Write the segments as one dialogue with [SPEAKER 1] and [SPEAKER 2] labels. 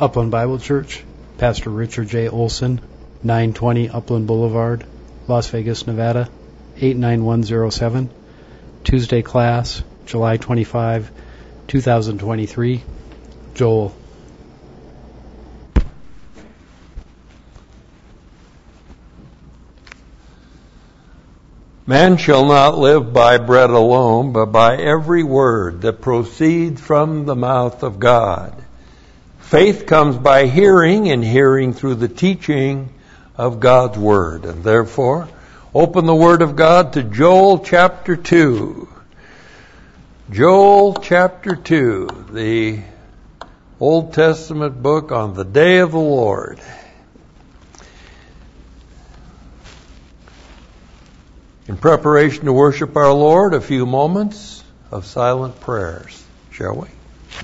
[SPEAKER 1] Upland Bible Church, Pastor Richard J. Olson, 920 Upland Boulevard, Las Vegas, Nevada, 89107. Tuesday class, July 25, 2023. Joel.
[SPEAKER 2] Man shall not live by bread alone, but by every word that proceeds from the mouth of God. Faith comes by hearing, and hearing through the teaching of God's Word. And therefore, open the Word of God to Joel chapter 2. Joel chapter 2, the Old Testament book on the day of the Lord. In preparation to worship our Lord, a few moments of silent prayers, shall we?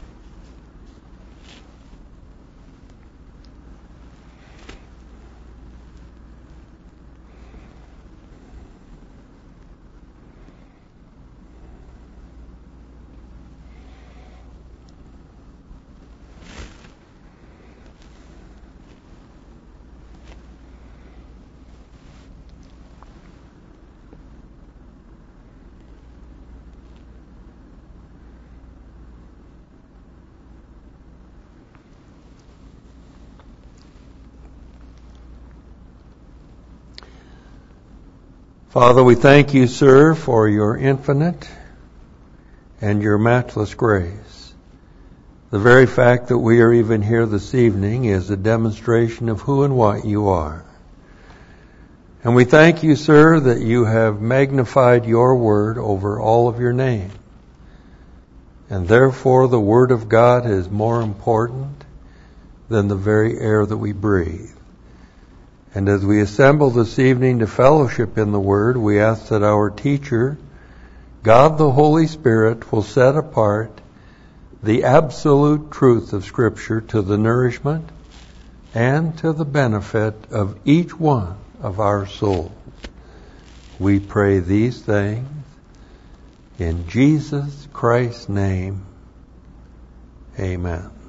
[SPEAKER 2] Father, we thank you, sir, for your infinite and your matchless grace. The very fact that we are even here this evening is a demonstration of who and what you are. And we thank you, sir, that you have magnified your word over all of your name. And therefore the word of God is more important than the very air that we breathe. And as we assemble this evening to fellowship in the Word, we ask that our teacher, God the Holy Spirit, will set apart the absolute truth of Scripture to the nourishment and to the benefit of each one of our souls. We pray these things in Jesus Christ's name. Amen.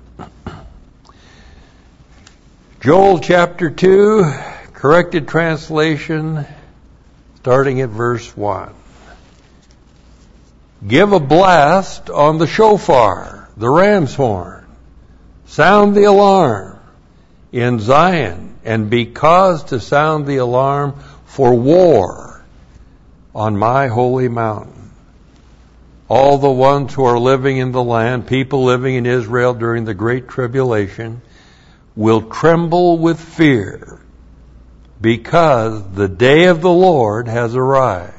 [SPEAKER 2] Joel chapter 2, corrected translation, starting at verse 1. Give a blast on the shofar, the ram's horn. Sound the alarm in Zion, and be caused to sound the alarm for war on my holy mountain. All the ones who are living in the land, people living in Israel during the Great Tribulation, will tremble with fear because the day of the Lord has arrived,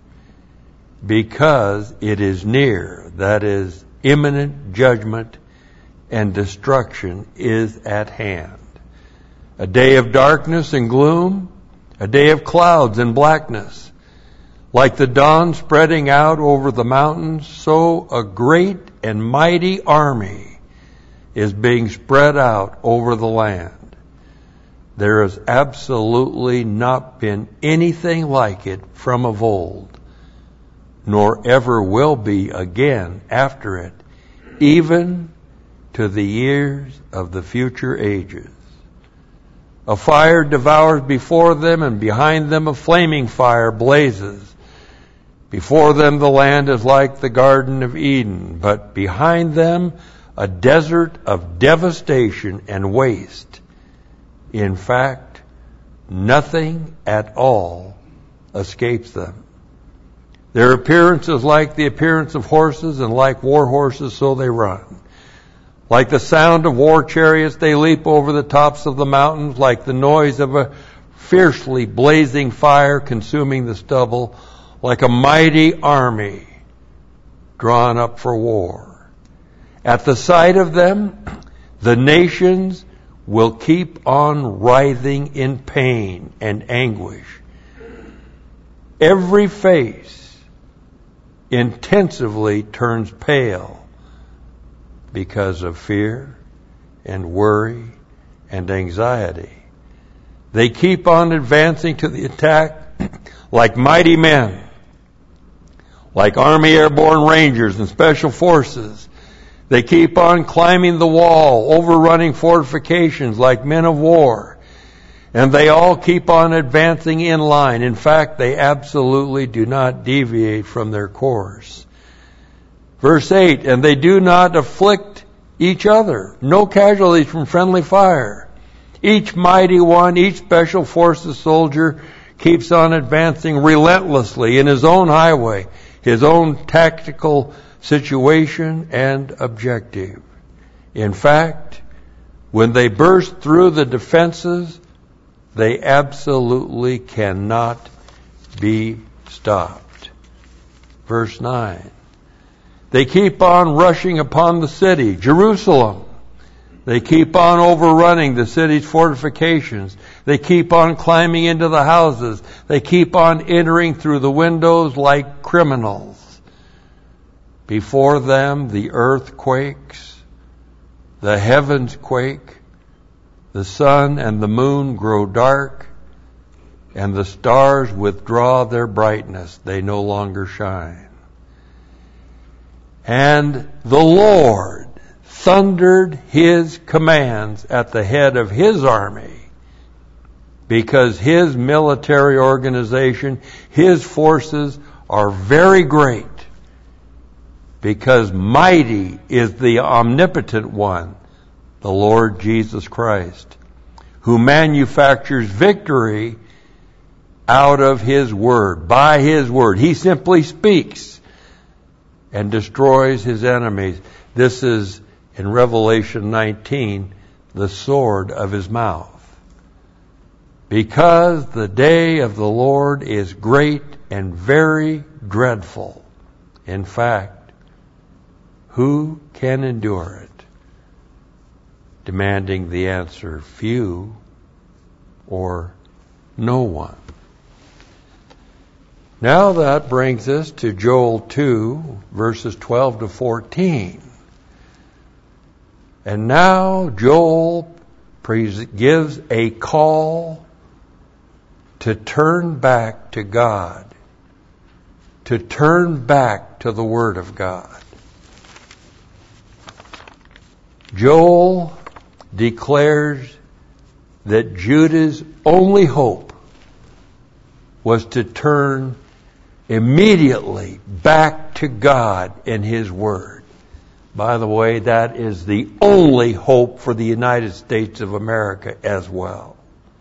[SPEAKER 2] because it is near, that is, imminent judgment and destruction is at hand. A day of darkness and gloom, a day of clouds and blackness. Like the dawn spreading out over the mountains, so a great and mighty army is being spread out over the land. There has absolutely not been anything like it from of old, nor ever will be again after it, even to the years of the future ages. A fire devours before them, and behind them a flaming fire blazes. Before them the land is like the Garden of Eden, but behind them a desert of devastation and waste. In fact, nothing at all escapes them. Their appearance is like the appearance of horses, and like war horses, so they run. Like the sound of war chariots, they leap over the tops of the mountains, like the noise of a fiercely blazing fire consuming the stubble, like a mighty army drawn up for war. At the sight of them, the nations will keep on writhing in pain and anguish. Every face intensively turns pale because of fear and worry and anxiety. They keep on advancing to the attack like mighty men, like Army Airborne Rangers and Special Forces. They keep on climbing the wall, overrunning fortifications like men of war. And they all keep on advancing in line. In fact, they absolutely do not deviate from their course. Verse 8, and they do not afflict each other. No casualties from friendly fire. Each mighty one, each special forces soldier keeps on advancing relentlessly in his own highway, his own tactical situation and objective. In fact, when they burst through the defenses, they absolutely cannot be stopped. Verse 9. They keep on rushing upon the city, Jerusalem. They keep on overrunning the city's fortifications. They keep on climbing into the houses. They keep on entering through the windows like criminals. Before them, the earth quakes, the heavens quake, the sun and the moon grow dark, and the stars withdraw their brightness. They no longer shine. And the Lord thundered his commands at the head of his army, because his military organization, his forces are very great, because mighty is the omnipotent one, the Lord Jesus Christ, who manufactures victory out of his word, by his word. He simply speaks and destroys his enemies. This is, in Revelation 19, the sword of his mouth. Because the day of the Lord is great and very dreadful. In fact, who can endure it? Demanding the answer, few or no one. Now that brings us to Joel 2, verses 12 to 14. And now Joel gives a call to turn back to God, to turn back to the Word of God. Joel declares that Judah's only hope was to turn immediately back to God and His Word. By the way, that is the only hope for the United States of America as well.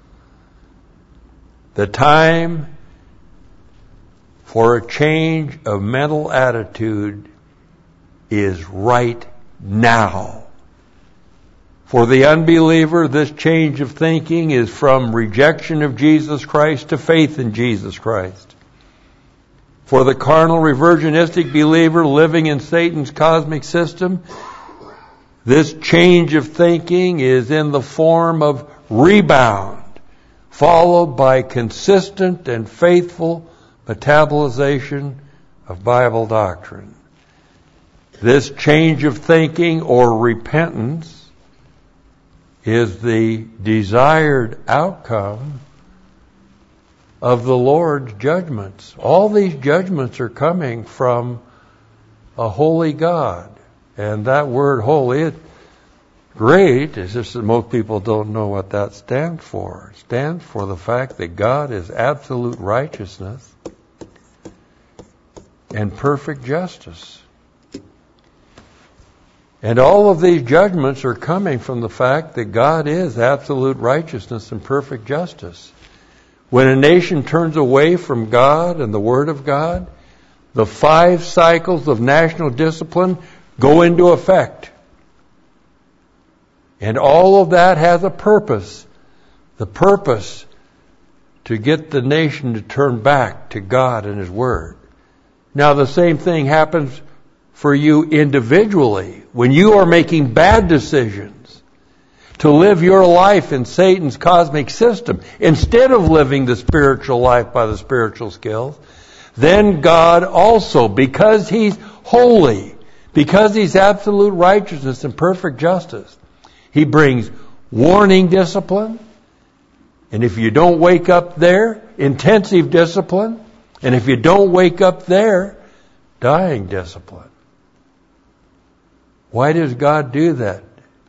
[SPEAKER 2] The time for a change of mental attitude is right now. For the unbeliever, this change of thinking is from rejection of Jesus Christ to faith in Jesus Christ. For the carnal, reversionistic believer living in Satan's cosmic system, this change of thinking is in the form of rebound, followed by consistent and faithful metabolization of Bible doctrine. This change of thinking or repentance is the desired outcome of the Lord's judgments. All these judgments are coming from a holy God. And that word holy, it's great. It's just that most people don't know what that stands for. It stands for the fact that God is absolute righteousness and perfect justice. And all of these judgments are coming from the fact that God is absolute righteousness and perfect justice. When a nation turns away from God and the Word of God, the 5 cycles of national discipline go into effect. And all of that has a purpose. The purpose to get the nation to turn back to God and His Word. Now the same thing happens for you individually when you are making bad decisions to live your life in Satan's cosmic system instead of living the spiritual life by the spiritual skills. Then God also, because He's holy, because He's absolute righteousness and perfect justice, He brings warning discipline. And if you don't wake up there, intensive discipline. And if you don't wake up there, dying discipline. Why does God do that?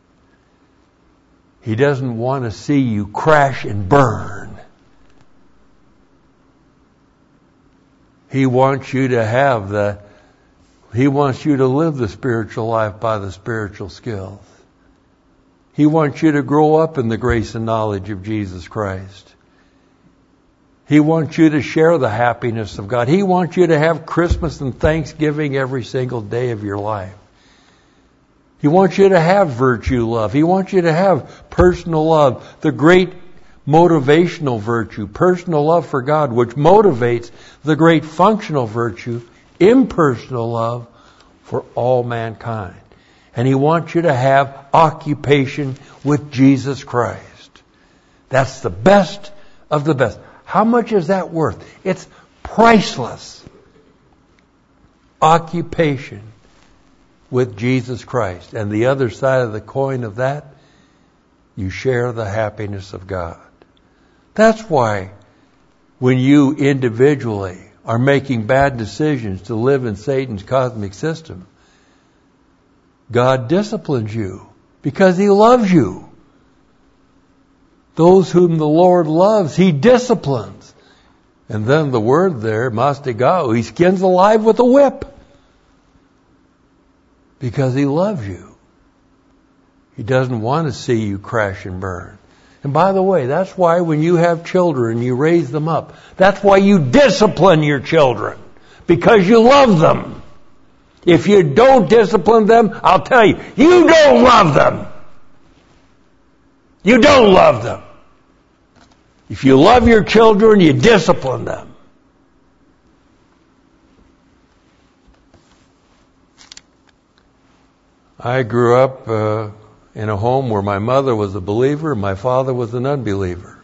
[SPEAKER 2] He doesn't want to see you crash and burn. He wants you to He wants you to live the spiritual life by the spiritual skills. He wants you to grow up in the grace and knowledge of Jesus Christ. He wants you to share the happiness of God. He wants you to have Christmas and Thanksgiving every single day of your life. He wants you to have virtue love. He wants you to have personal love, the great motivational virtue, personal love for God, which motivates the great functional virtue, impersonal love for all mankind. And He wants you to have occupation with Jesus Christ. That's the best of the best. How much is that worth? It's priceless. Occupation with Jesus Christ. And the other side of the coin of that, you share the happiness of God. That's why when you individually are making bad decisions to live in Satan's cosmic system, God disciplines you because He loves you. Those whom the Lord loves, He disciplines. And then the word there, mastigao, He skins alive with a whip. Because He loves you. He doesn't want to see you crash and burn. And by the way, that's why when you have children, you raise them up. That's why you discipline your children. Because you love them. If you don't discipline them, I'll tell you, you don't love them. You don't love them. If you love your children, you discipline them. I grew up in a home where my mother was a believer and my father was an unbeliever.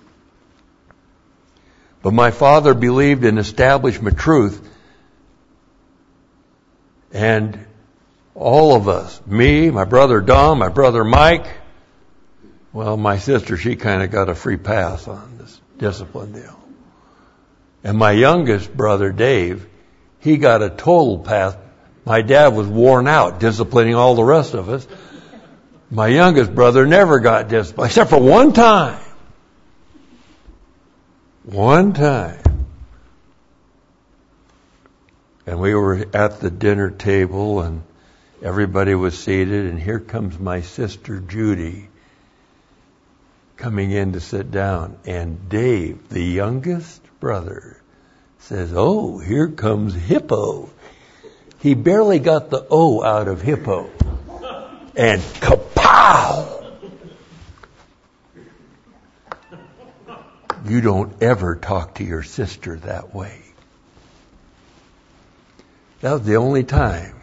[SPEAKER 2] But my father believed in establishment truth. And all of us, me, my brother Don, my brother Mike, well, my sister, she kind of got a free pass on this discipline deal. And my youngest brother, Dave, he got a total pass. My dad was worn out disciplining all the rest of us. My youngest brother never got disciplined, except for one time. One time. And we were at the dinner table and everybody was seated, and here comes my sister Judy coming in to sit down. And Dave, the youngest brother, says, "Oh, here comes Hippo." He barely got the O out of hippo. And kapow! You don't ever talk to your sister that way. That was the only time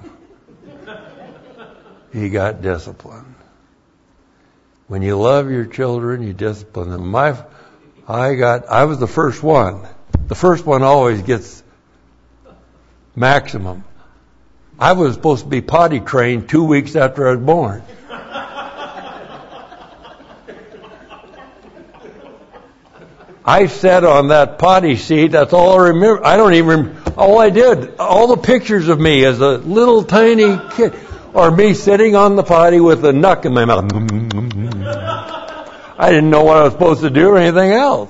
[SPEAKER 2] he got disciplined. When you love your children, you discipline them. I was the first one. The first one always gets maximum. I was supposed to be potty trained 2 weeks after I was born. I sat on that potty seat. That's all I remember. I don't even, all I did, all the pictures of me as a little tiny kid, or me sitting on the potty with a knuck in my mouth. I didn't know what I was supposed to do or anything else.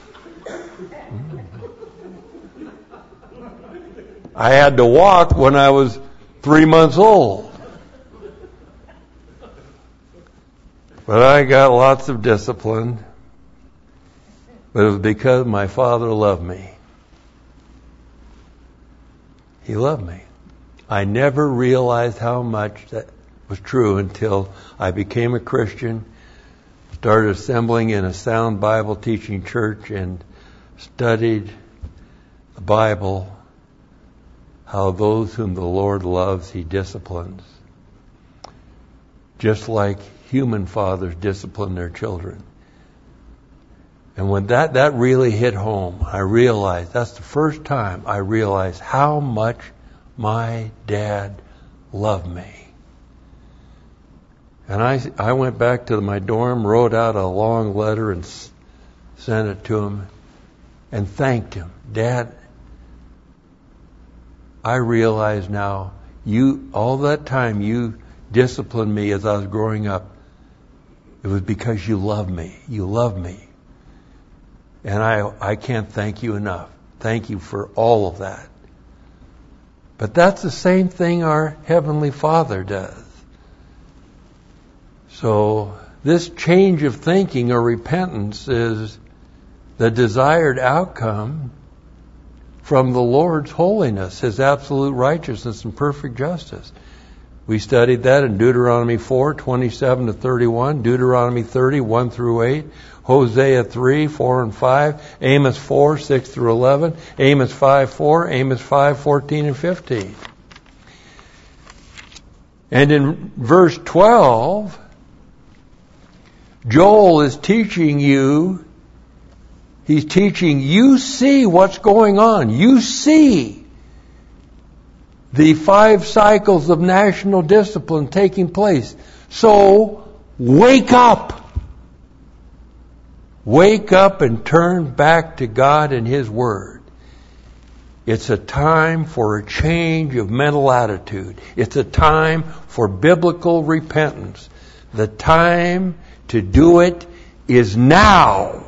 [SPEAKER 2] I had to walk when I was 3 months old. But I got lots of discipline. But it was because my father loved me. He loved me. I never realized how much that was true until I became a Christian, started assembling in a sound Bible teaching church, and studied the Bible, how those whom the Lord loves, He disciplines. Just like human fathers discipline their children. And when that really hit home, I realized, that's the first time I realized how much my dad loved me. And I went back to my dorm, wrote out a long letter and sent it to him and thanked him. Dad, I realize now, all that time you disciplined me as I was growing up, it was because you love me. You love me. And I can't thank you enough. Thank you for all of that. But that's the same thing our Heavenly Father does. So this change of thinking or repentance is the desired outcome from the Lord's holiness, His absolute righteousness and perfect justice. We studied that in Deuteronomy 4, 27 to 31, Deuteronomy 30, 1 through 8, Hosea 3, 4 and 5, Amos 4, 6 through 11, Amos 5, 4, Amos 5, 14 and 15. And in verse 12, Joel is teaching you, he's teaching you see what's going on. You see the 5 cycles of national discipline taking place. So, wake up. Wake up and turn back to God and His Word. It's a time for a change of mental attitude. It's a time for biblical repentance. The time to do it is now.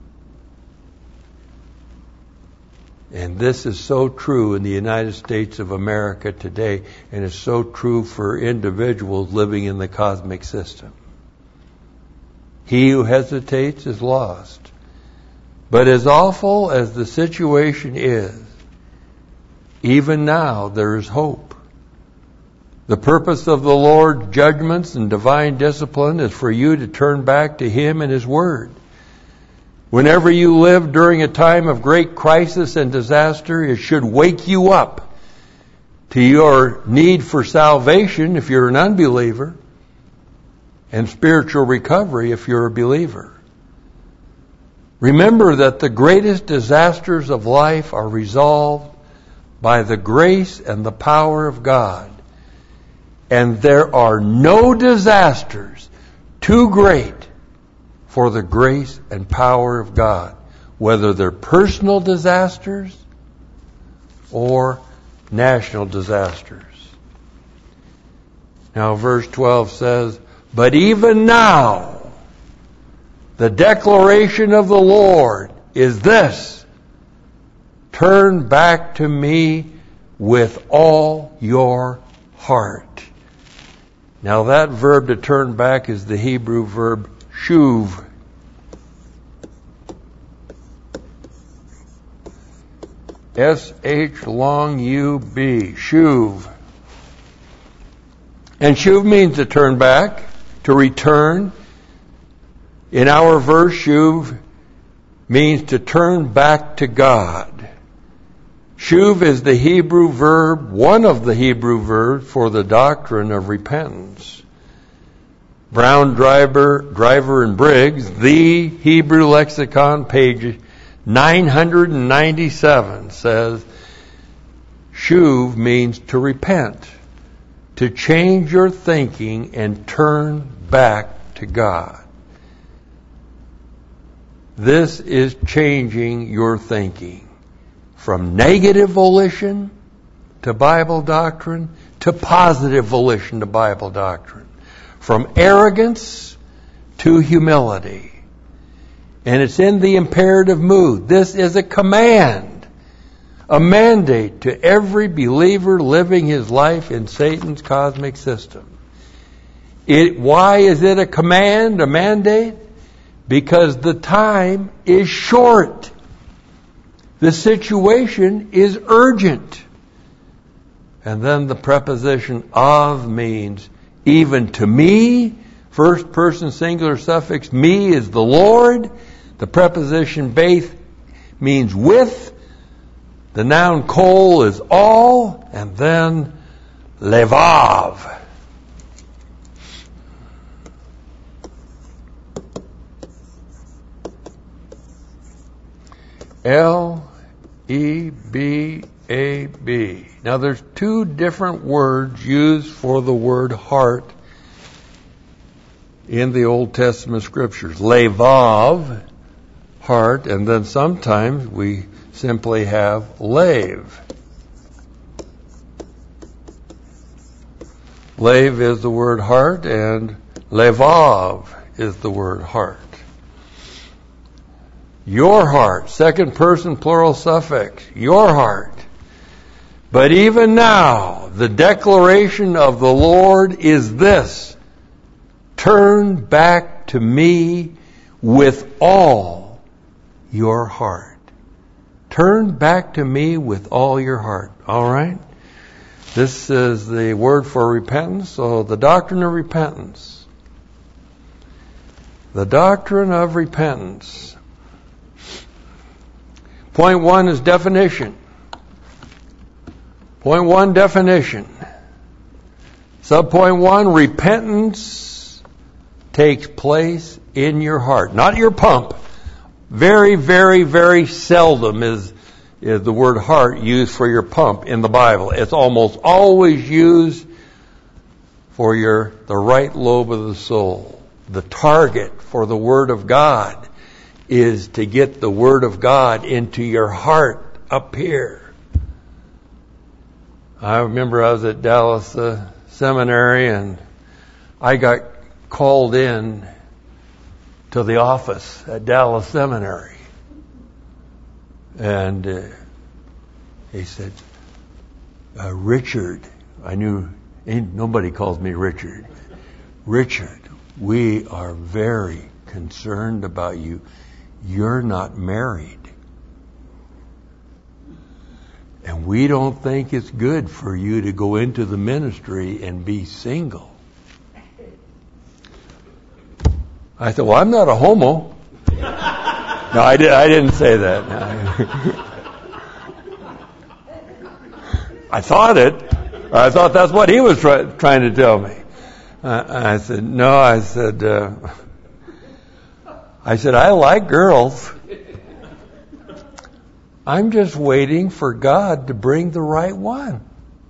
[SPEAKER 2] And this is so true in the United States of America today, and it's so true for individuals living in the cosmic system. He who hesitates is lost. But as awful as the situation is, even now there is hope. The purpose of the Lord's judgments and divine discipline is for you to turn back to Him and His Word. Whenever you live during a time of great crisis and disaster, it should wake you up to your need for salvation if you're an unbeliever, and spiritual recovery if you're a believer. Remember that the greatest disasters of life are resolved by the grace and the power of God. And there are no disasters too great for the grace and power of God, whether they're personal disasters or national disasters. Now verse 12 says, but even now, the declaration of the Lord is this: turn back to me with all your heart. Now that verb to turn back is the Hebrew verb shuv. S-H-long-U-B, shuv. And shuv means to turn back, to return. In our verse, shuv means to turn back to God. Shuv is the Hebrew verb, one of the Hebrew verbs for the doctrine of repentance. Brown, Driver, and Briggs, the Hebrew lexicon, page 997, says, shuv means to repent, to change your thinking and turn back to God. This is changing your thinking from negative volition to Bible doctrine to positive volition to Bible doctrine, from arrogance to humility. And it's in the imperative mood. This is a command, a mandate to every believer living his life in Satan's cosmic system. Why is it a command, a mandate? Because the time is short. The situation is urgent. And then the preposition of means even to me. First person singular suffix me is the Lord. The preposition beith means with. The noun kol is all. And then levav. L-E-B-A-B. Now there's 2 different words used for the word heart in the Old Testament scriptures. Levav, heart, and then sometimes we simply have lave. Lev is the word heart, and levav is the word heart. Your heart, second person plural suffix, your heart. But even now, the declaration of the Lord is this: turn back to me with all your heart. Turn back to me with all your heart. All right? This is the word for repentance. So the doctrine of repentance. The doctrine of repentance. Point 1 is definition. Point 1, definition. Subpoint 1, repentance takes place in your heart, not your pump. Very, very, very seldom is the word heart used for your pump in the Bible. It's almost always used for the right lobe of the soul. The target for the Word of God is to get the Word of God into your heart up here. I remember I was at Dallas Seminary, and I got called in to the office at Dallas Seminary. And he said, Richard, I knew nobody calls me Richard. Richard, we are very concerned about you. You're not married. And we don't think it's good for you to go into the ministry and be single. I said, well, I'm not a homo. No, I didn't say that. I thought it. I thought that's what he was trying to tell me. I said, no, I said, I like girls. I'm just waiting for God to bring the right one.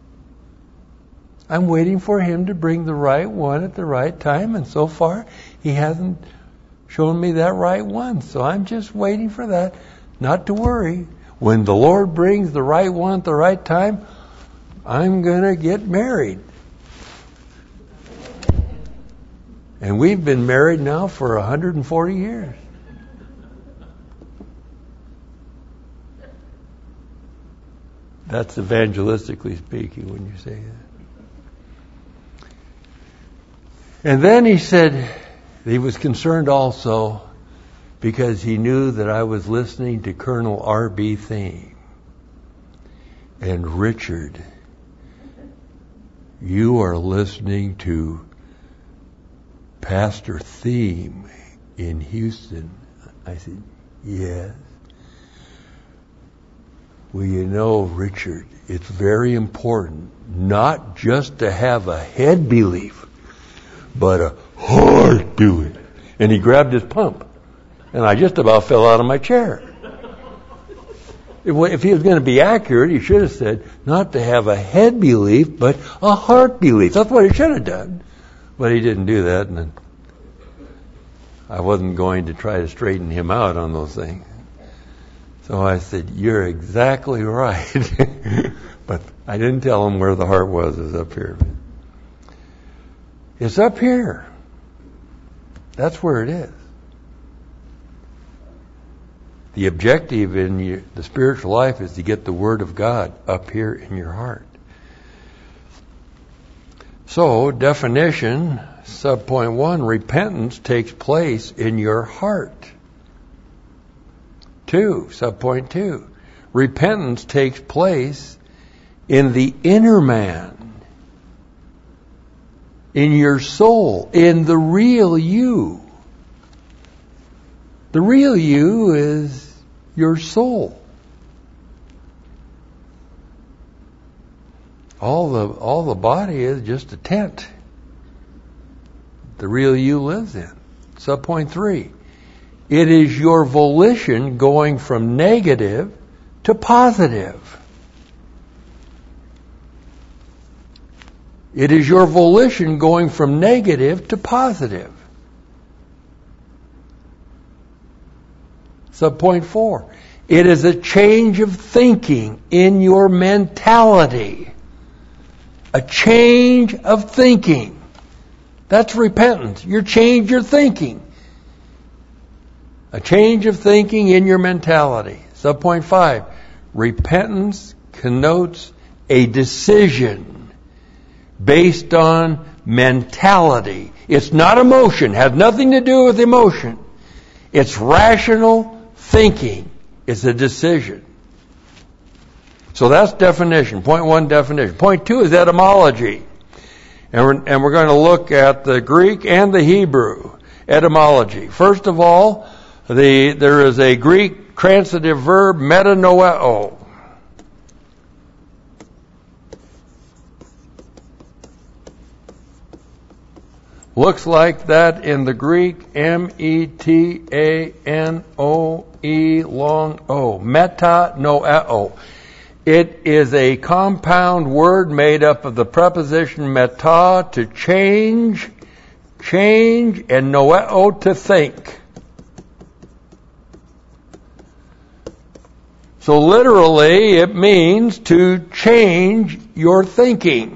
[SPEAKER 2] I'm waiting for Him to bring the right one at the right time, and so far He hasn't shown me that right one. So I'm just waiting for that. Not to worry. When the Lord brings the right one at the right time, I'm going to get married. And we've been married now for 140 years. That's evangelistically speaking when you say that. And then he said he was concerned also because he knew that I was listening to Colonel R.B. Theme. And Richard, you are listening to Pastor Theme in Houston. I said, yes. Well, you know, Richard, it's very important not just to have a head belief, but a heart belief. And he grabbed his pump, and I just about fell out of my chair. If he was going to be accurate, he should have said not to have a head belief, but a heart belief. That's what he should have done. But he didn't do that, and I wasn't going to try to straighten him out on those things. So I said, you're exactly right. But I didn't tell him where the heart was. It's up here. It's up here. That's where it is. The objective in the spiritual life is to get the Word of God up here in your heart. So, definition, subpoint 1, repentance takes place in your heart. 2, subpoint 2, repentance takes place in the inner man, in your soul, in the real you. The real you is your soul. All the body is just a tent the real you lives in. Subpoint 3. It is your volition going from negative to positive. It is your volition going from negative to positive. Subpoint 4. It is a change of thinking in your mentality. A change of thinking. That's repentance. You change your thinking. A change of thinking in your mentality. Subpoint 5. Repentance connotes a decision based on mentality. It's not emotion. Has nothing to do with emotion. It's rational thinking. It's a decision. So that's definition. Point 1, definition. Point 2 is etymology. And we're going to look at the Greek and the Hebrew etymology. First of all, there is a Greek transitive verb, metanoeo. Looks like that in the Greek, metanoe, long O. Metanoeo. It is a compound word made up of the preposition meta, to change, and noeo, to think. So literally, it means to change your thinking.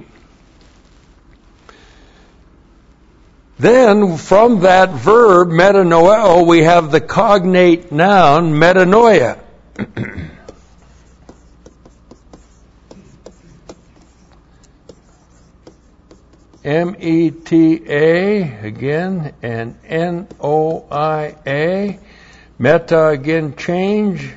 [SPEAKER 2] Then, from that verb, metanoeo, we have the cognate noun, metanoia. M-E-T-A, again, and N-O-I-A. Meta, again, change.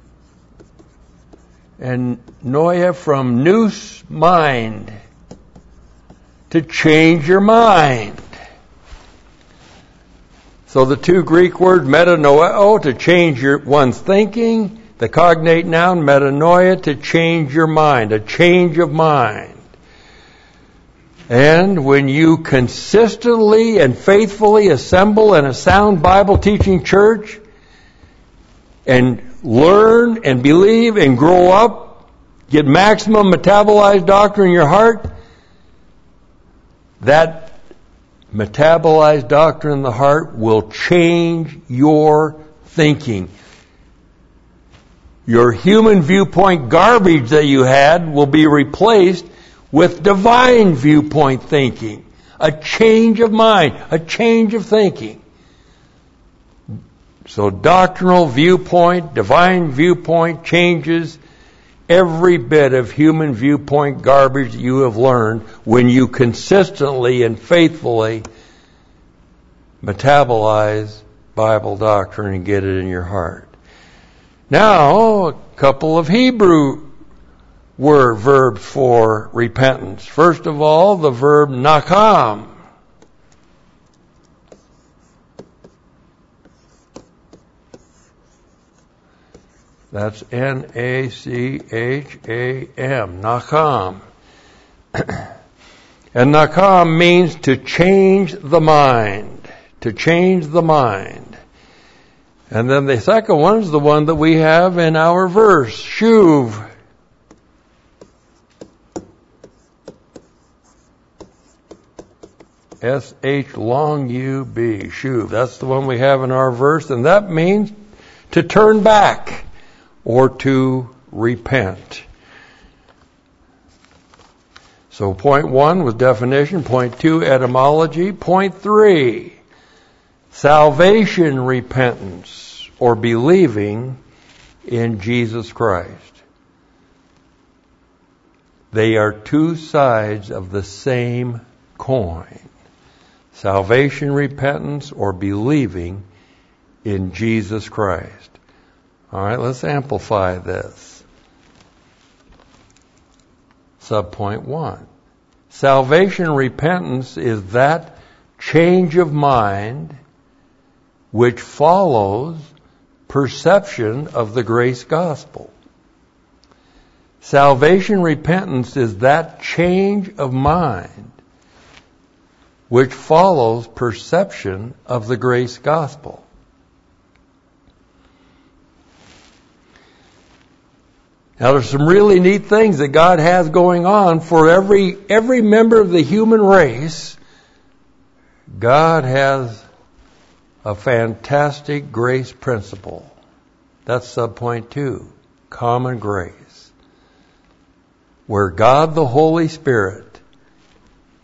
[SPEAKER 2] And noia, from nous, mind. To change your mind. So the two Greek words, metanoeo, to change one's thinking. The cognate noun, metanoia, to change your mind. A change of mind. And when you consistently and faithfully assemble in a sound Bible teaching church and learn and believe and grow up, get maximum metabolized doctrine in your heart, that metabolized doctrine in the heart will change your thinking. Your human viewpoint garbage that you had will be replaced with divine viewpoint thinking. A change of mind, a change of thinking. So doctrinal viewpoint, divine viewpoint changes every bit of human viewpoint garbage that you have learned when you consistently and faithfully metabolize Bible doctrine and get it in your heart. Now, a couple of Hebrew verbs for repentance. First of all, the verb nakam. That's N-A-C-H-A-M. Nakam. And nakam means to change the mind. To change the mind. And then the second one is the one that we have in our verse. Shuv. S-H long U-B. Shuv. That's the one we have in our verse. And that means to turn back or to repent. So point 1 was definition. Point 2, etymology. Point 3, salvation repentance or believing in Jesus Christ. They are two sides of the same coin. Salvation repentance or believing in Jesus Christ. All right, let's amplify this. Subpoint 1. Salvation repentance is that change of mind which follows perception of the grace gospel. Salvation repentance is that change of mind which follows perception of the grace gospel. Now there's some really neat things that God has going on for every member of the human race. God has a fantastic grace principle. That's subpoint 2, common grace. Where God the Holy Spirit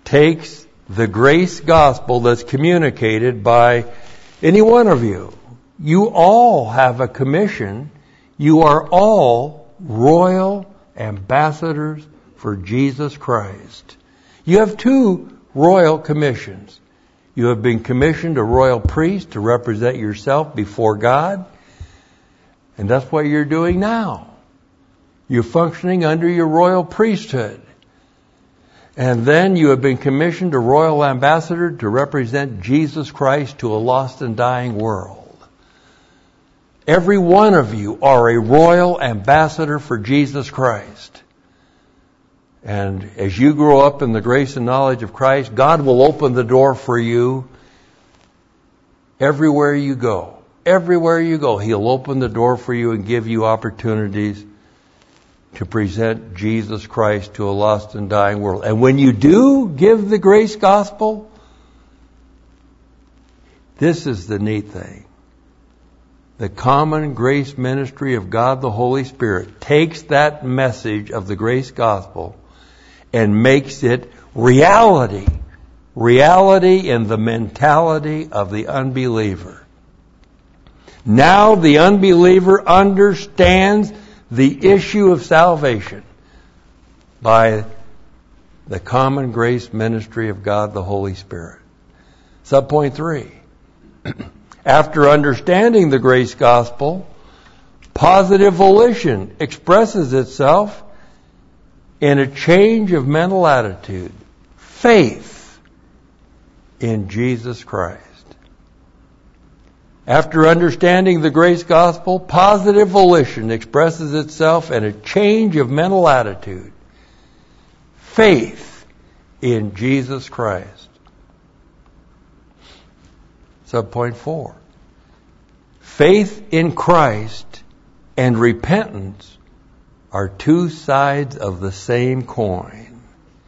[SPEAKER 2] takes the grace gospel that's communicated by any one of you. You all have a commission. You are all royal ambassadors for Jesus Christ. You have two royal commissions. You have been commissioned a royal priest to represent yourself before God. And that's what you're doing now. You're functioning under your royal priesthood. And then you have been commissioned a royal ambassador to represent Jesus Christ to a lost and dying world. Every one of you are a royal ambassador for Jesus Christ. And as you grow up in the grace and knowledge of Christ, God will open the door for you everywhere you go. Everywhere you go, He'll open the door for you and give you opportunities to present Jesus Christ to a lost and dying world. And when you do give the grace gospel, this is the neat thing. The common grace ministry of God the Holy Spirit takes that message of the grace gospel and makes it reality. Reality in the mentality of the unbeliever. Now the unbeliever understands the issue of salvation by the common grace ministry of God the Holy Spirit. Subpoint 3. After understanding the grace gospel, positive volition expresses itself in a change of mental attitude, faith in Jesus Christ. After understanding the grace gospel, positive volition expresses itself in a change of mental attitude, faith in Jesus Christ. Subpoint 4. Faith in Christ and repentance are two sides of the same coin.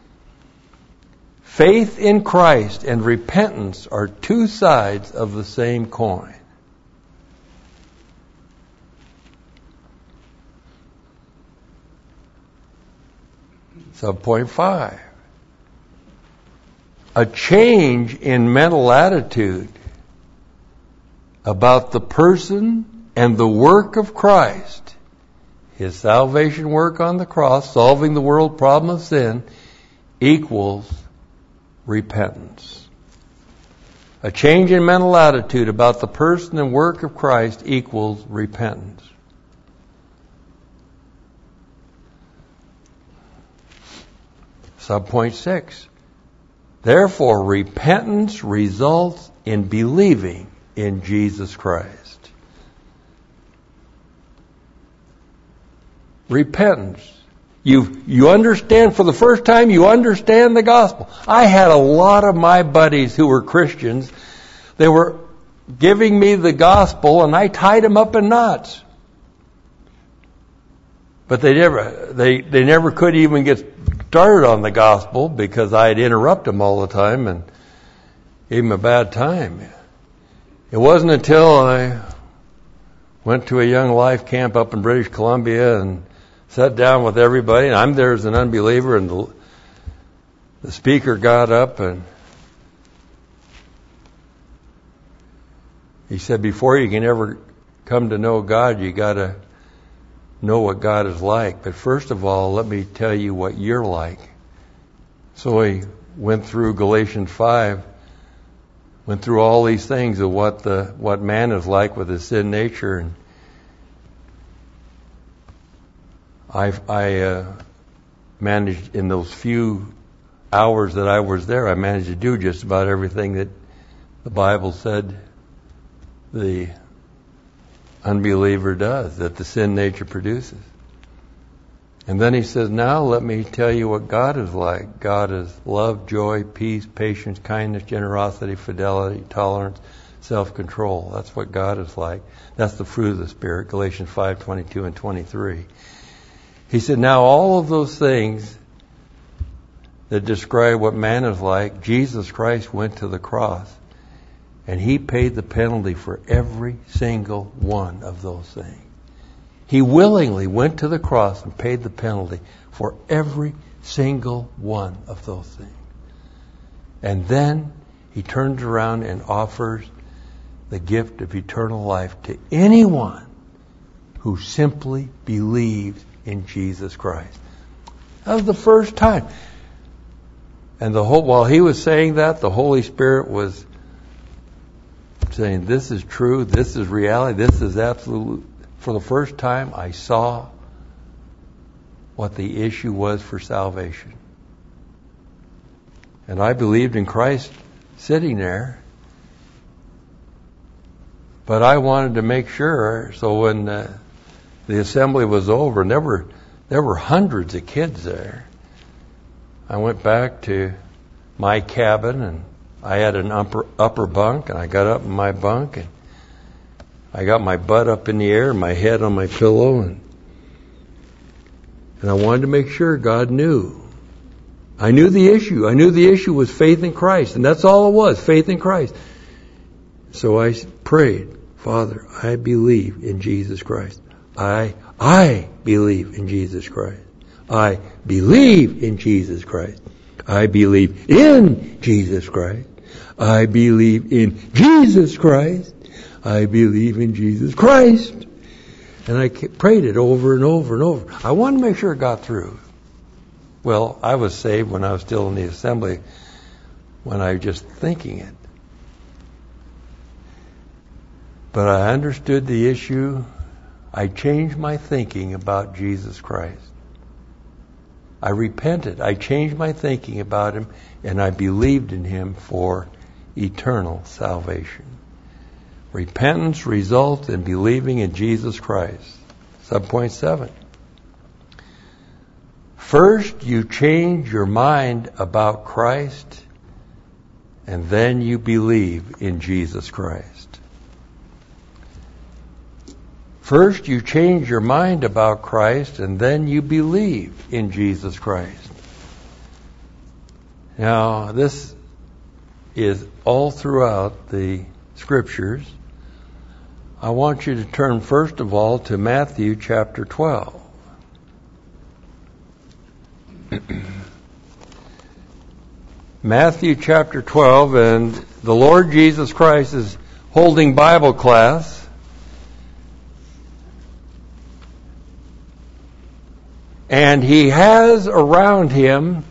[SPEAKER 2] Faith in Christ and repentance are two sides of the same coin. Subpoint 5. A change in mental attitude about the person and the work of Christ, His salvation work on the cross, solving the world problem of sin, equals repentance. A change in mental attitude about the person and work of Christ equals repentance. Subpoint 6. Therefore, repentance results in believing in Jesus Christ. Repentance. You understand, for the first time, you understand the gospel. I had a lot of my buddies who were Christians. They were giving me the gospel, and I tied them up in knots. But they never could even get started on the gospel because I'd interrupt them all the time and gave them a bad time. It wasn't until I went to a young life camp up in British Columbia and sat down with everybody, and I'm there as an unbeliever, and the speaker got up and he said, before you can ever come to know God, you got to know what God is like. But first of all, let me tell you what you're like. So he went through Galatians 5, went through all these things of what man is like with his sin nature, and I managed, in those few hours that I was there, I managed to do just about everything that the Bible said the unbeliever does, that the sin nature produces. And then he says, now let me tell you what God is like. God is love, joy, peace, patience, kindness, generosity, fidelity, tolerance, self-control. That's what God is like. That's the fruit of the Spirit, Galatians 5:22 and 23. He said, now all of those things that describe what man is like, Jesus Christ went to the cross and He paid the penalty for every single one of those things. He willingly went to the cross and paid the penalty for every single one of those things. And then he turns around and offers the gift of eternal life to anyone who simply believes in Jesus Christ. That was the first time. And while he was saying that, the Holy Spirit was saying, this is true, this is reality, this is absolute. For the first time, I saw what the issue was for salvation. And I believed in Christ sitting there. But I wanted to make sure, so when the assembly was over, and there were hundreds of kids there, I went back to my cabin, and I had an upper bunk, and I got up in my bunk, and I got my butt up in the air and my head on my pillow, and I wanted to make sure God knew. I knew the issue. I knew the issue was faith in Christ, and that's all it was, faith in Christ. So I prayed, Father, I believe in Jesus Christ. I believe in Jesus Christ. I believe in Jesus Christ. I believe in Jesus Christ. I believe in Jesus Christ. I believe in Jesus Christ. And I prayed it over and over and over. I wanted to make sure it got through. Well, I was saved when I was still in the assembly, when I was just thinking it. But I understood the issue. I changed my thinking about Jesus Christ. I repented. I changed my thinking about Him, and I believed in Him for eternal salvation. Repentance results in believing in Jesus Christ. Subpoint 7. First, you change your mind about Christ, and then you believe in Jesus Christ. First, you change your mind about Christ, and then you believe in Jesus Christ. Now, this is all throughout the Scriptures. I want you to turn, first of all, to Matthew chapter 12. Matthew chapter 12, and the Lord Jesus Christ is holding Bible class. And He has around Him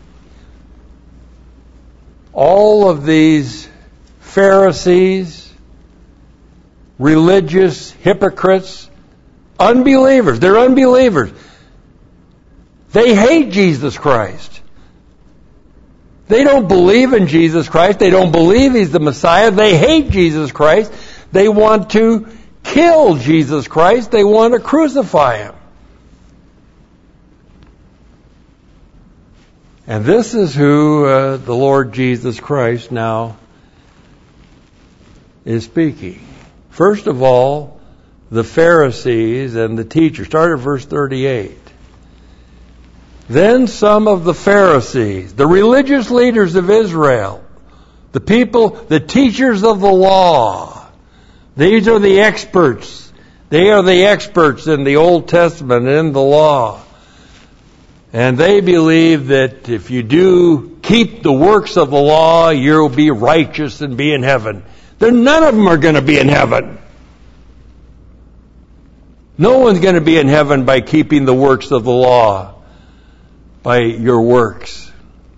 [SPEAKER 2] all of these Pharisees, religious hypocrites, unbelievers. They're unbelievers. They hate Jesus Christ. They don't believe in Jesus Christ. They don't believe He's the Messiah. They hate Jesus Christ. They want to kill Jesus Christ. They want to crucify Him. And this is who the Lord Jesus Christ now is speaking. First of all, the Pharisees and the teachers. Start at verse 38. Then some of the Pharisees, the religious leaders of Israel, the people, the teachers of the law, these are the experts. They are the experts in the Old Testament and in the law. And they believe that if you do keep the works of the law, you'll be righteous and be in heaven. None of them are going to be in heaven. No one's going to be in heaven by keeping the works of the law, by your works.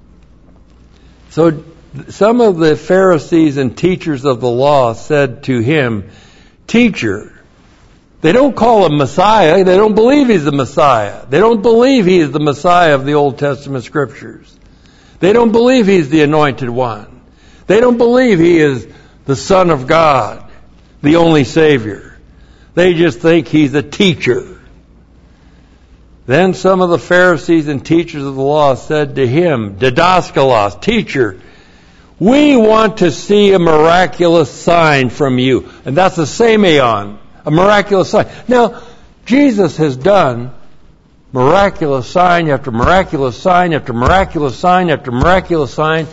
[SPEAKER 2] So some of the Pharisees and teachers of the law said to Him, Teacher. They don't call Him Messiah. They don't believe He's the Messiah. They don't believe He is the Messiah of the Old Testament Scriptures. They don't believe He's the Anointed One. They don't believe He is the Son of God, the only Savior. They just think He's a teacher. Then some of the Pharisees and teachers of the law said to Him, Didaskalos, Teacher, we want to see a miraculous sign from you. And that's the semeion. A miraculous sign. Now, Jesus has done miraculous sign after miraculous sign after miraculous sign after miraculous sign,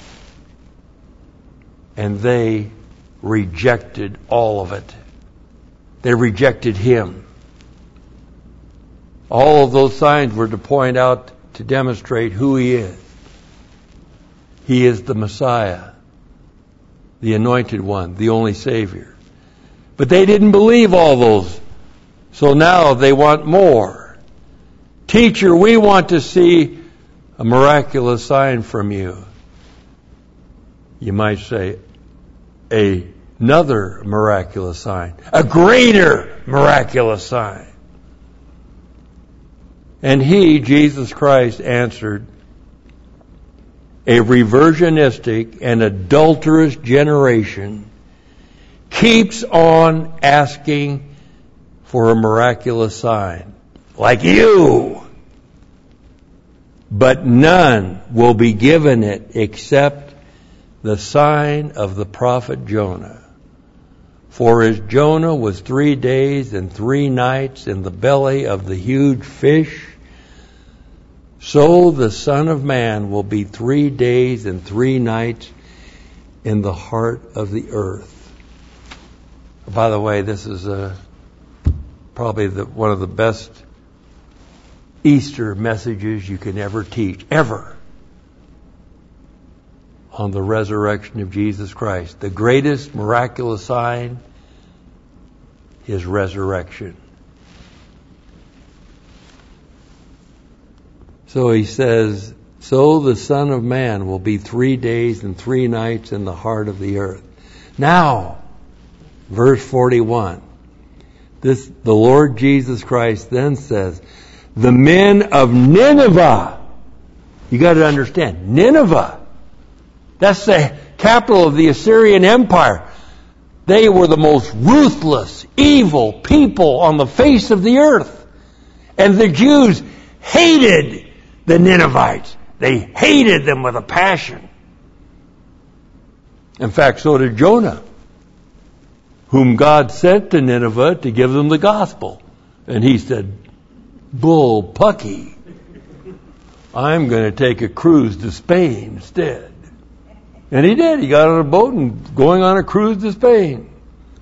[SPEAKER 2] and they rejected all of it. They rejected Him. All of those signs were to point out, to demonstrate who He is. He is the Messiah, the Anointed One, the only Savior. But they didn't believe all those. So now they want more. Teacher, we want to see a miraculous sign from you. You might say, another miraculous sign. A greater miraculous sign. And he, Jesus Christ, answered, a reversionistic and adulterous generation keeps on asking for a miraculous sign, like you. But none will be given it except the sign of the prophet Jonah. For as Jonah was 3 days and 3 nights in the belly of the huge fish, so the Son of Man will be 3 days and 3 nights in the heart of the earth. By the way, this is probably one of the best Easter messages you can ever teach, ever, on the resurrection of Jesus Christ. The greatest miraculous sign is resurrection. So he says, so the Son of Man will be 3 days and 3 nights in the heart of the earth. Now, verse 41, the Lord Jesus Christ then says, the men of Nineveh, you got to understand, Nineveh, that's the capital of the Assyrian Empire. They were the most ruthless, evil people on the face of the earth. And the Jews hated the Ninevites. They hated them with a passion. In fact, so did Jonah, whom God sent to Nineveh to give them the gospel. And he said, bull pucky, I'm going to take a cruise to Spain instead. And he did. He got on a boat and going on a cruise to Spain.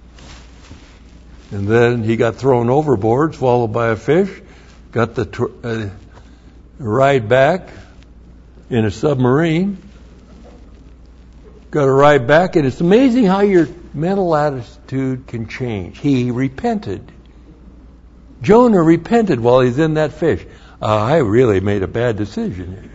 [SPEAKER 2] And then he got thrown overboard, swallowed by a fish, got the ride back in a submarine, got a ride back, and it's amazing how your mental attitude can change. He repented. Jonah repented while he's in that fish. I really made a bad decision.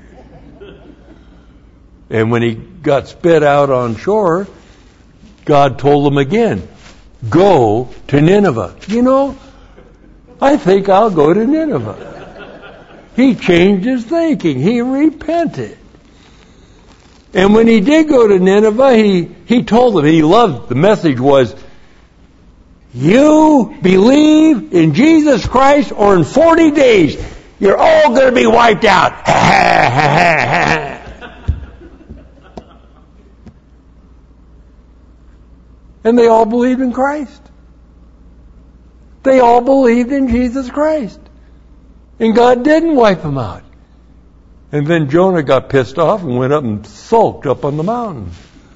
[SPEAKER 2] And when he got spit out on shore, God told him again, go to Nineveh. You know, I think I'll go to Nineveh. He changed his thinking. He repented. And when he did go to Nineveh, he told them, he loved, the message was, you believe in Jesus Christ or in 40 days, you're all going to be wiped out. And they all believed in Christ. They all believed in Jesus Christ. And God didn't wipe them out. And then Jonah got pissed off and went up and sulked up on the mountain.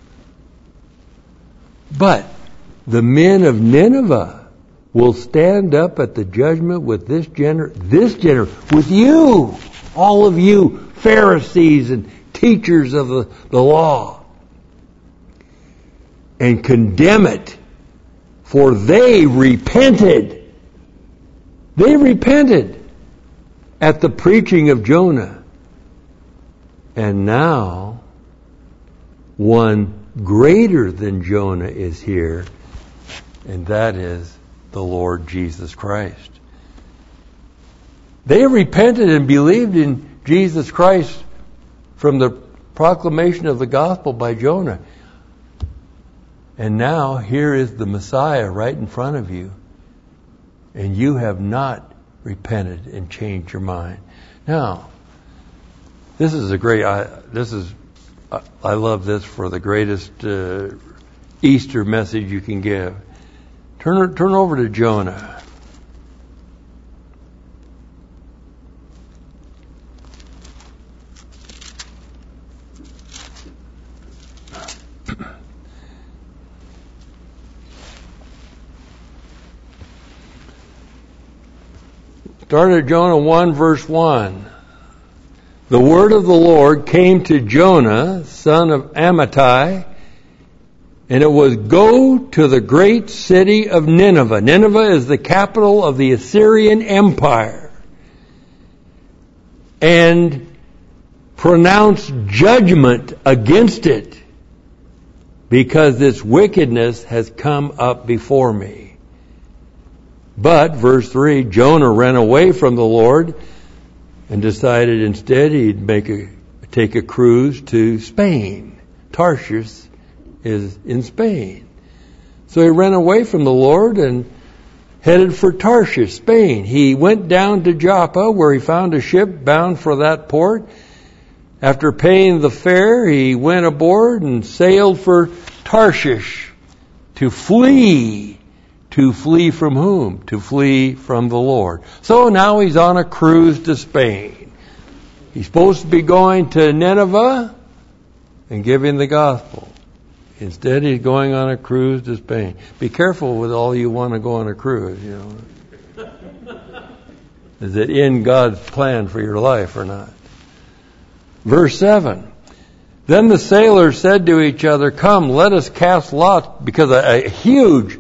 [SPEAKER 2] But the men of Nineveh will stand up at the judgment with with you, all of you Pharisees and teachers of the law, and condemn it, for they repented. They repented at the preaching of Jonah. And now, one greater than Jonah is here, and that is the Lord Jesus Christ. They repented and believed in Jesus Christ from the proclamation of the gospel by Jonah. And now, here is the Messiah right in front of you, and you have not repented and changed your mind. Now, this is I love this for the greatest Easter message you can give. Turn over to Jonah. Start at Jonah 1, verse 1. the word of the Lord came to Jonah, son of Amittai, and it was, go to the great city of Nineveh. Nineveh is the capital of the Assyrian Empire. And pronounce judgment against it, because its wickedness has come up before me. But, verse 3, Jonah ran away from the Lord and decided instead he'd take a cruise to Spain. Tarshish is in Spain. So he ran away from the Lord and headed for Tarshish, Spain. He went down to Joppa, where he found a ship bound for that port. After paying the fare, he went aboard and sailed for Tarshish to flee. To flee from whom? To flee from the Lord. So now he's on a cruise to Spain. He's supposed to be going to Nineveh and giving the gospel. Instead, he's going on a cruise to Spain. Be careful with all you want to go on a cruise, you know. Is it in God's plan for your life or not? Verse 7. Then the sailors said to each other, come, let us cast lots, because a huge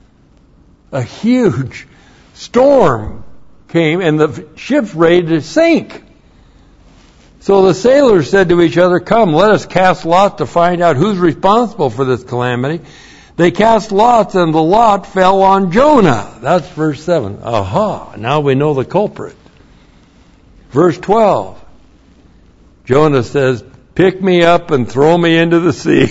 [SPEAKER 2] storm came and the ship's ready to sink. So the sailors said to each other, come, let us cast lots to find out who's responsible for this calamity. They cast lots and the lot fell on Jonah. That's verse 7. Aha, now we know the culprit. Verse 12. Jonah says, pick me up and throw me into the sea.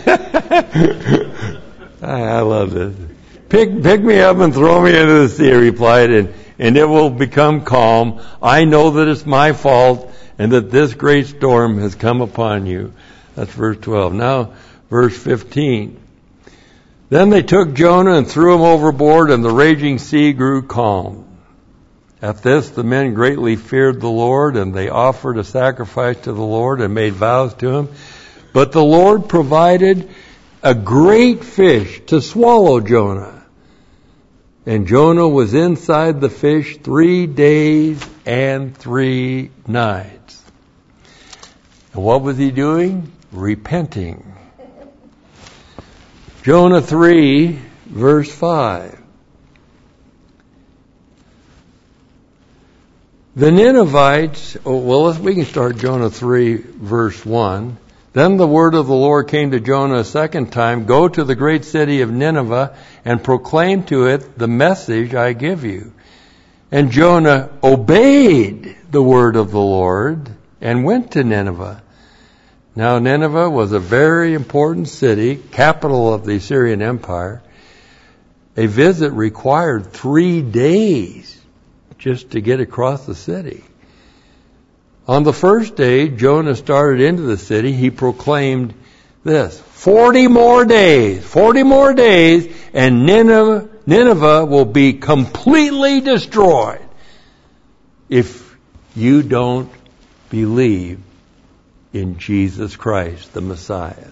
[SPEAKER 2] I love this. Pick me up and throw me into the sea, he replied, and it will become calm. I know that it's my fault and that this great storm has come upon you. That's verse 12. Now, verse 15. Then they took Jonah and threw him overboard, and the raging sea grew calm. At this, the men greatly feared the Lord, and they offered a sacrifice to the Lord and made vows to him. But the Lord provided a great fish to swallow Jonah. And Jonah was inside the fish 3 days and 3 nights. And what was he doing? Repenting. Jonah 3, verse 5. The Ninevites, we can start Jonah 3, verse 1. Then the word of the Lord came to Jonah a second time, go to the great city of Nineveh and proclaim to it the message I give you. And Jonah obeyed the word of the Lord and went to Nineveh. Now Nineveh was a very important city, capital of the Assyrian Empire. A visit required 3 days just to get across the city. On the first day, Jonah started into the city. He proclaimed this, 40 more days, and Nineveh will be completely destroyed if you don't believe in Jesus Christ, the Messiah.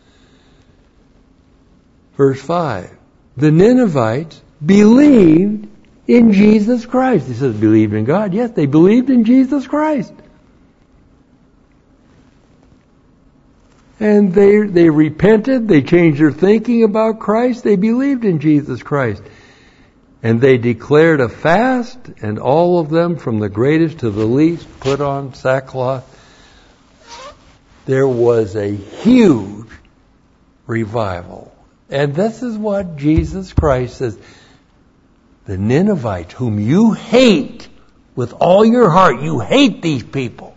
[SPEAKER 2] Verse 5, the Ninevites believed in Jesus Christ. He says, believed in God. Yes, they believed in Jesus Christ. And they repented, they changed their thinking about Christ, they believed in Jesus Christ. And they declared a fast, and all of them, from the greatest to the least, put on sackcloth. There was a huge revival. And this is what Jesus Christ says. The Ninevites, whom you hate with all your heart, you hate these people.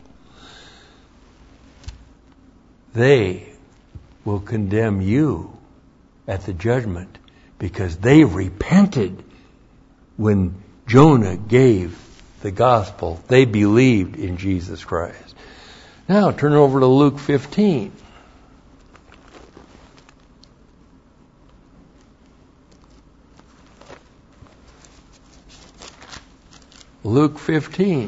[SPEAKER 2] They will condemn you at the judgment because they repented when Jonah gave the gospel. They believed in Jesus Christ. Now turn over to Luke 15. Luke 15.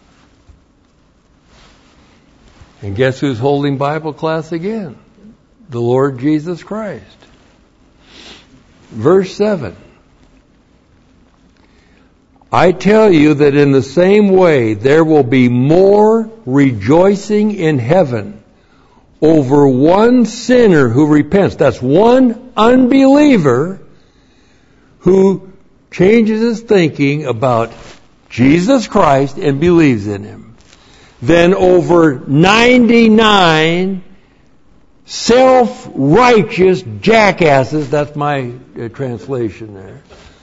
[SPEAKER 2] And guess who's holding Bible class again? The Lord Jesus Christ. Verse 7. I tell you that in the same way there will be more rejoicing in heaven over one sinner who repents. That's one unbeliever who changes his thinking about Jesus Christ and believes in Him, than over 99 self-righteous jackasses, that's my translation there,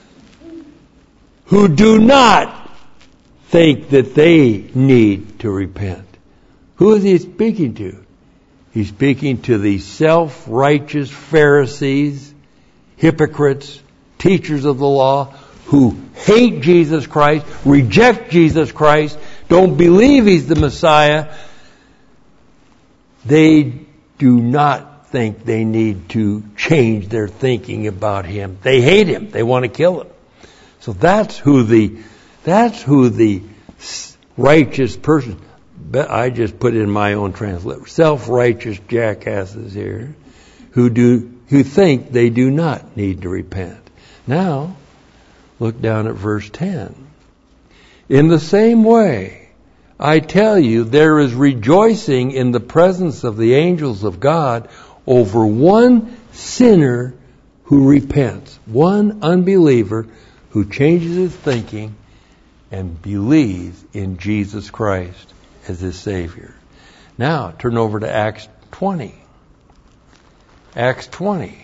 [SPEAKER 2] who do not think that they need to repent. Who is He speaking to? He's speaking to the self-righteous Pharisees, hypocrites, teachers of the law, who hate Jesus Christ, reject Jesus Christ, don't believe He's the Messiah. They do not think they need to change their thinking about Him. They hate Him. They want to kill Him. So that's who the righteous person, I just put in my own translation, self-righteous jackasses here, who think they do not need to repent. Now, look down at verse 10. In the same way, I tell you, there is rejoicing in the presence of the angels of God over one sinner who repents, one unbeliever who changes his thinking and believes in Jesus Christ as his Savior. Now, turn over to Acts 20. Acts 20.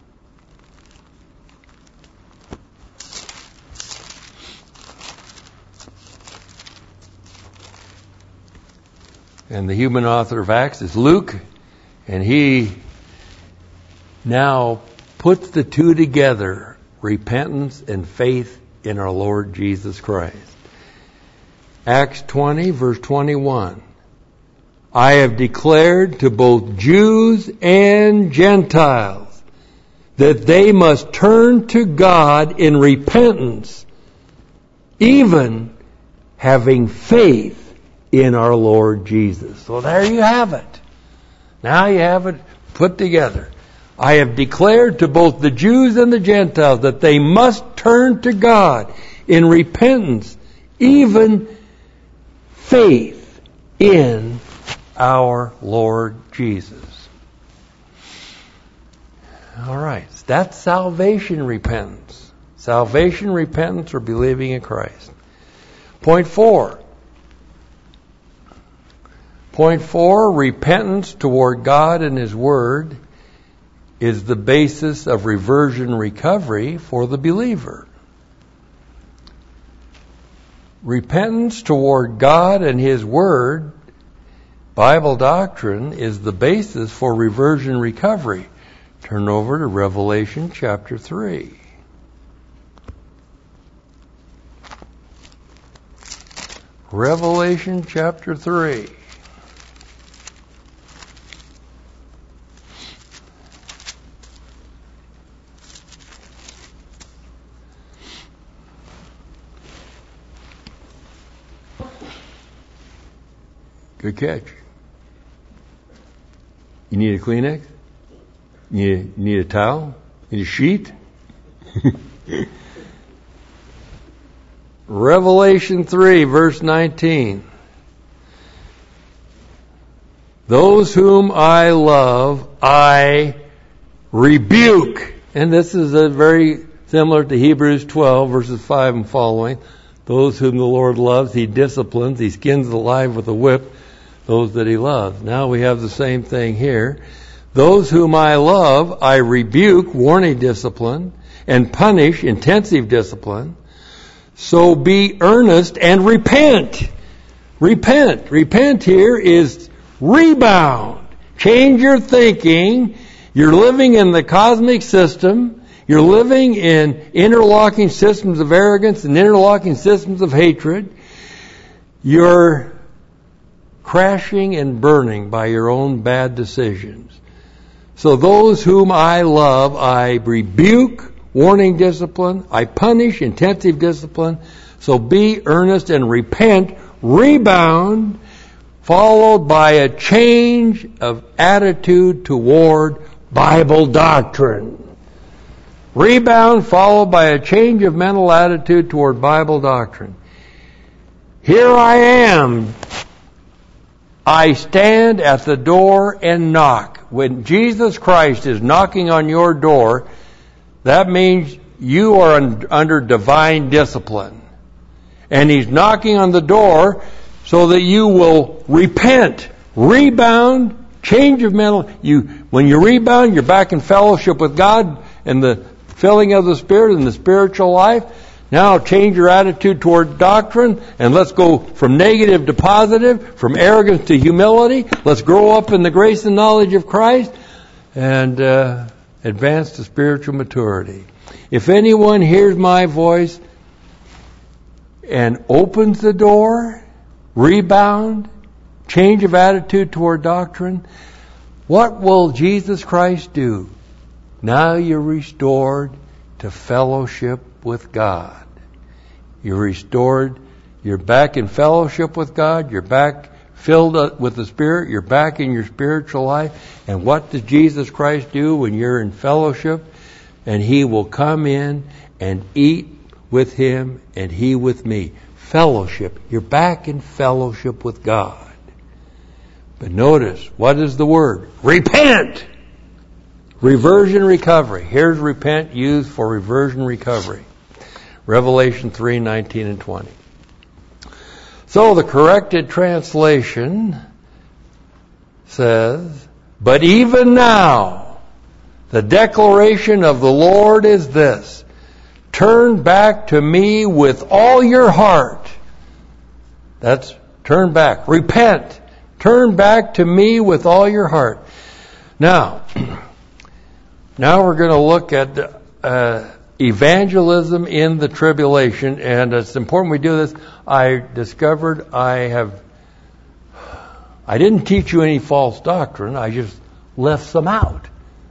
[SPEAKER 2] And the human author of Acts is Luke, and he now puts the two together, repentance and faith in our Lord Jesus Christ. Acts 20, verse 21. I have declared to both Jews and Gentiles that they must turn to God in repentance, even having faith in our Lord Jesus. So there you have it. Now you have it put together. I have declared to both the Jews and the Gentiles that they must turn to God in repentance, even faith in our Lord Jesus. All right. That's salvation repentance. Salvation repentance or believing in Christ. Point 4. Point 4, repentance toward God and His Word is the basis of reversion recovery for the believer. Repentance toward God and His Word, Bible doctrine, is the basis for reversion recovery. Turn over to Revelation chapter 3. Revelation chapter 3. Good catch. You need a Kleenex? You need a towel? You need a sheet? Revelation 3, verse 19. Those whom I love, I rebuke. And this is very similar to Hebrews 12, verses 5 and following. Those whom the Lord loves, He disciplines. He skins alive with a whip those that He loves. Now we have the same thing here. Those whom I love, I rebuke, warning discipline, and punish, intensive discipline. So be earnest and repent. Repent. Repent here is rebound. Change your thinking. You're living in the cosmic system. You're living in interlocking systems of arrogance and interlocking systems of hatred. You're crashing and burning by your own bad decisions. So those whom I love, I rebuke, warning discipline. I punish, intensive discipline. So be earnest and repent, rebound, followed by a change of attitude toward Bible doctrine. Rebound followed by a change of mental attitude toward Bible doctrine. Here I am. I stand at the door and knock. When Jesus Christ is knocking on your door, that means you are under divine discipline. And He's knocking on the door so that you will repent, rebound, change of mental. When you rebound, you're back in fellowship with God and the filling of the Spirit and the spiritual life. Now change your attitude toward doctrine, and let's go from negative to positive, from arrogance to humility. Let's grow up in the grace and knowledge of Christ and advance to spiritual maturity. If anyone hears my voice and opens the door, rebound, change of attitude toward doctrine, what will Jesus Christ do? Now you're restored to fellowship with God. You're restored. You're back in fellowship with God. You're back filled with the Spirit. You're back in your spiritual life. And what does Jesus Christ do when you're in fellowship? And He will come in and eat with Him and He with me. Fellowship. You're back in fellowship with God. But notice, what is the word? Repent! Reversion recovery. Here's repent used for reversion recovery. Revelation 3:19 and 20. So the corrected translation says, but even now, the declaration of the Lord is this: turn back to me with all your heart. That's turn back. Repent. Turn back to me with all your heart. Now we're going to look at evangelism in the tribulation, and it's important we do this. I discovered I didn't teach you any false doctrine. I just left some out.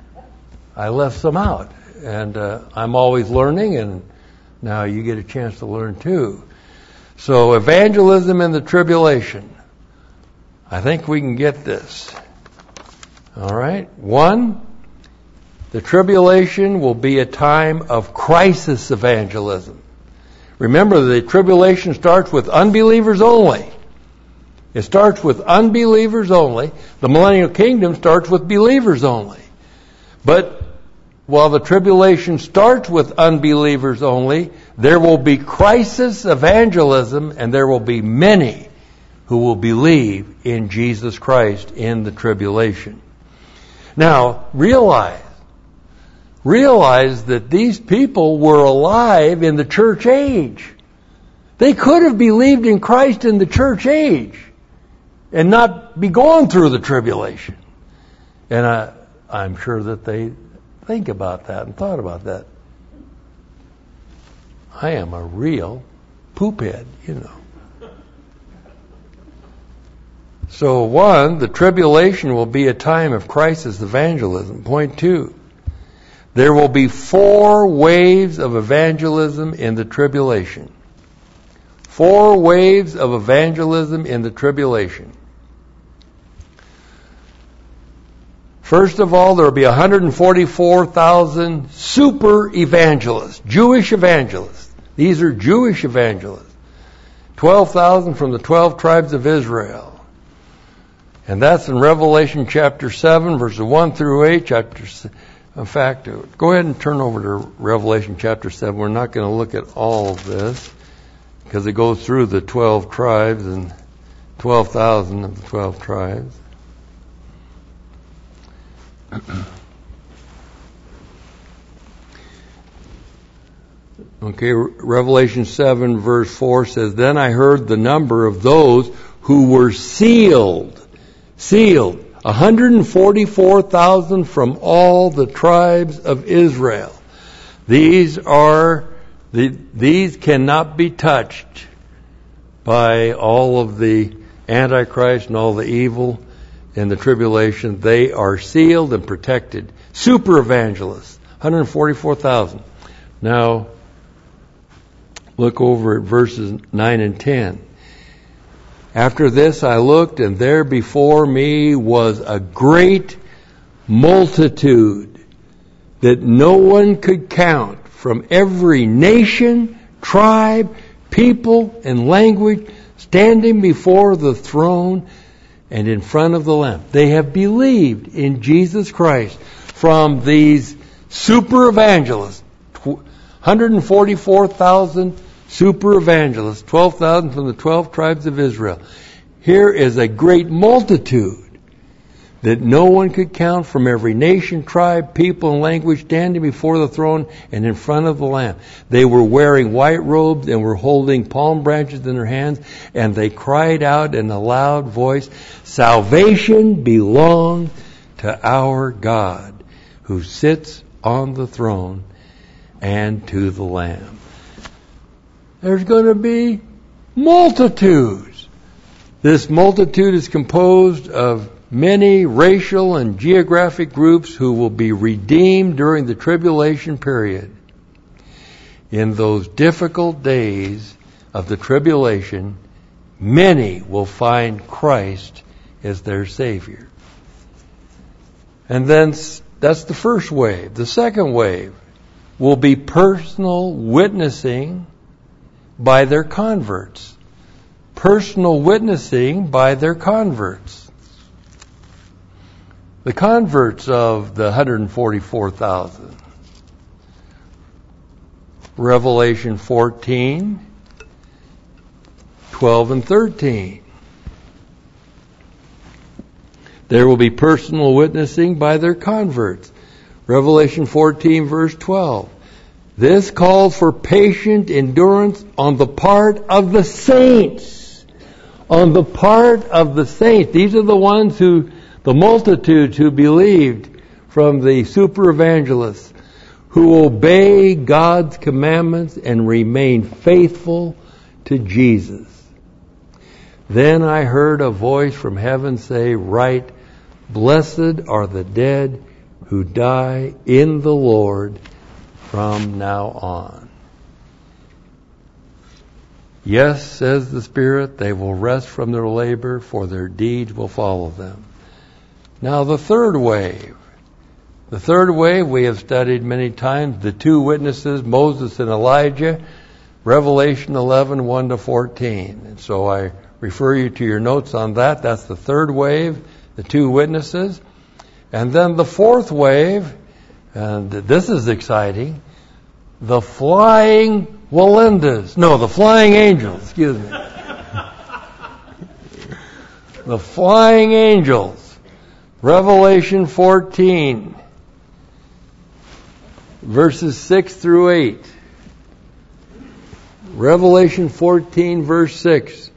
[SPEAKER 2] And I'm always learning, and now you get a chance to learn too. So evangelism in the tribulation. I think we can get this. All right. 1, the tribulation will be a time of crisis evangelism. Remember, the tribulation starts with unbelievers only. It starts with unbelievers only. The millennial kingdom starts with believers only. But while the tribulation starts with unbelievers only, there will be crisis evangelism, and there will be many who will believe in Jesus Christ in the tribulation. Now, realize that these people were alive in the church age. They could have believed in Christ in the church age and not be going through the tribulation. And I'm sure that they think about that and thought about that. I am a real poophead, you know. So 1, the tribulation will be a time of crisis evangelism. Point 2, there will be 4 waves of evangelism in the tribulation. 4 waves of evangelism in the tribulation. First of all, there will be 144,000 super evangelists, Jewish evangelists. These are Jewish evangelists. 12,000 from the 12 tribes of Israel. And that's in Revelation chapter 7, verses 1 through 8. In fact, go ahead and turn over to Revelation chapter 7. We're not going to look at all of this because it goes through the 12 tribes and 12,000 of the 12 tribes. Okay, Revelation 7 verse 4 says, then I heard the number of those who were sealed, 144,000 from all the tribes of Israel. These cannot be touched by all of the Antichrist and all the evil in the tribulation. They are sealed and protected. Super evangelists, 144,000. Now, look over at verses 9 and 10. After this I looked, and there before me was a great multitude, that no one could count, from every nation, tribe, people, and language, standing before the throne and in front of the Lamb. They have believed in Jesus Christ. From these super evangelists, 144,000 super evangelists, 12,000 from the 12 tribes of Israel. Here is a great multitude that no one could count, from every nation, tribe, people, and language, standing before the throne and in front of the Lamb. They were wearing white robes and were holding palm branches in their hands, and they cried out in a loud voice, "Salvation belongs to our God, who sits on the throne, and to the Lamb." There's going to be multitudes. This multitude is composed of many racial and geographic groups who will be redeemed during the tribulation period. In those difficult days of the tribulation, many will find Christ as their Savior. And then that's the first wave. The second wave will be personal witnessing by their converts. Personal witnessing by their converts. The converts of the 144,000. Revelation 14, 12 and 13. There will be personal witnessing by their converts. Revelation 14, verse 12. This calls for patient endurance on the part of the saints. On the part of the saints. These are the ones who, the multitudes who believed from the super evangelists, who obey God's commandments and remain faithful to Jesus. Then I heard a voice from heaven say, "Write, blessed are the dead who die in the Lord from now on." Yes, says the Spirit, they will rest from their labor, for their deeds will follow them. Now the third wave. The third wave we have studied many times, the two witnesses, Moses and Elijah, Revelation 11, 1 to 14. And so I refer you to your notes on that. That's the third wave, the two witnesses. And then the fourth wave, and this is exciting, the flying Walendas. No, the flying angels, excuse me. The flying angels. Revelation 14, verses 6 through 8. Revelation 14, verse 6.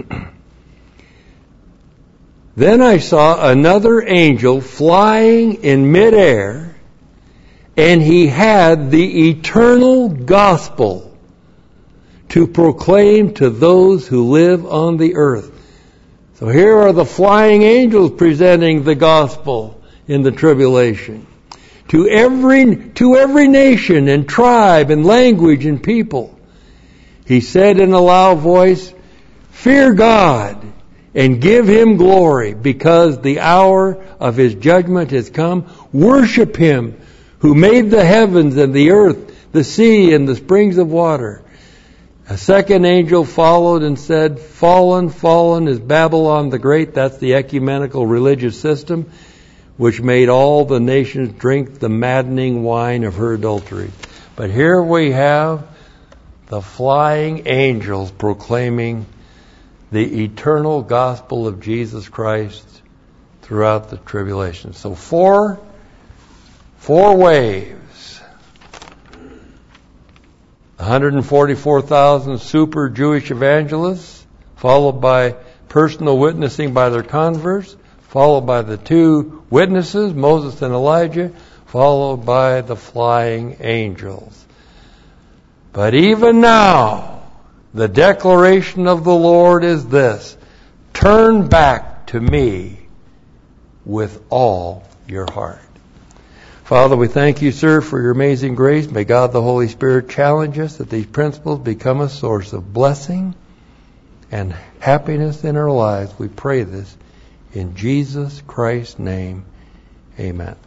[SPEAKER 2] Then I saw another angel flying in midair, and he had the eternal gospel to proclaim to those who live on the earth. So here are the flying angels presenting the gospel in the tribulation. To every nation and tribe and language and people. He said in a loud voice, "Fear God and give Him glory, because the hour of His judgment has come. Worship Him who made the heavens and the earth, the sea and the springs of water." A second angel followed and said, "Fallen, fallen is Babylon the Great." That's the ecumenical religious system, which made all the nations drink the maddening wine of her adultery. But here we have the flying angels proclaiming the eternal gospel of Jesus Christ throughout the tribulation. So four waves. 144,000 super Jewish evangelists, followed by personal witnessing by their converts, followed by the two witnesses, Moses and Elijah, followed by the flying angels. But even now, the declaration of the Lord is this: turn back to me with all your heart. Father, we thank you, sir, for your amazing grace. May God the Holy Spirit challenge us that these principles become a source of blessing and happiness in our lives. We pray this in Jesus Christ's name. Amen.